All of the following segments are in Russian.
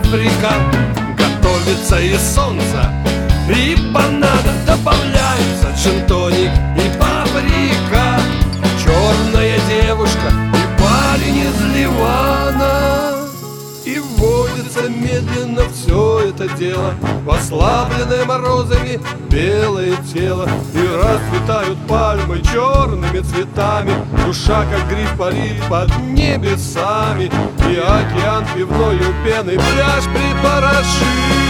Африка. Готовится и солнце, и банана, добавляются джин-тоник и паприка. Черная девушка и парень из Ливана. И водится медленно все это дело в ослабленное морозами белое тело. И расцветают пальмы черными цветами. Душа, как гриб, парит под небесами. И океан пивною пеной пляж припорошит.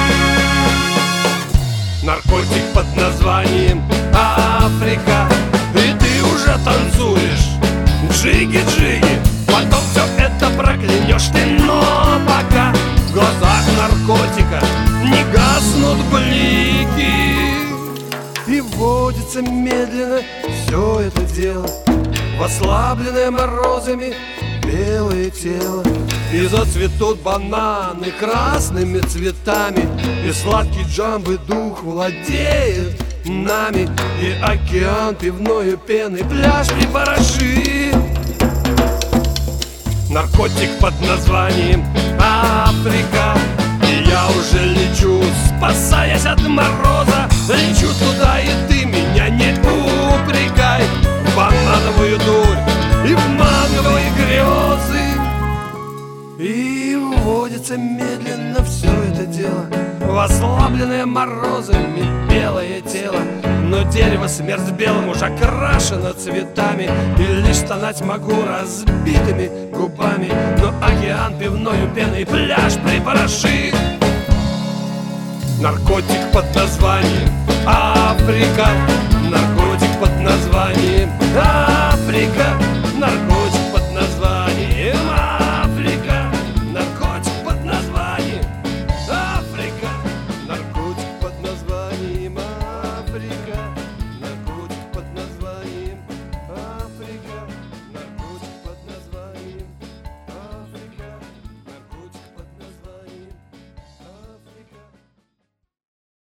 Наркотик под названием Африка. И ты уже танцуешь джиги-джиги. Потом все это проклянешь ты, но пока в глазах наркотика не гаснут блики. И водится медленно все это дело в ослабленное морозами белое тело. И зацветут бананы красными цветами. И сладкий джамбы дух владеет нами. И океан пивною пеной пляж припорошит. Наркотик под названием Африка. И я уже лечу, спасаясь от мороза. Лечу туда, и ты меня не упрекай. В банановую дурь и в манговые грезы. И вводится медленно все это дело в ослабленное морозами белое тело. Но дерево смерть белым уж окрашено цветами. И лишь стонать могу разбитыми губами. Но океан пивною пеной пляж припорошит. Наркотик под названием Африка. Наркотик под названием Африка. Наркотик